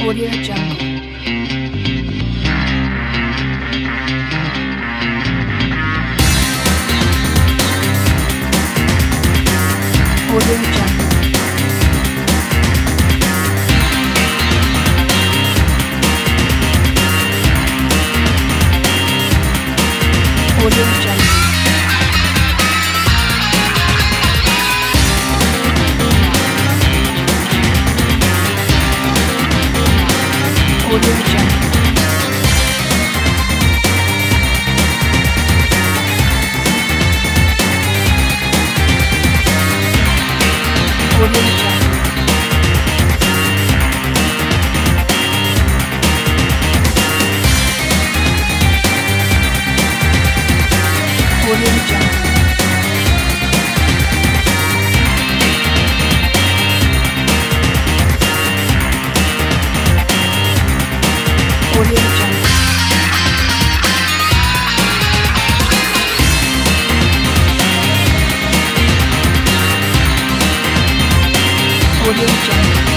Audio Jungle. Audio Jungle. Audio Jungle. Audio Jungle. Audio Jungle. Audio Jungle. Audio Jungle. Audio Jungle.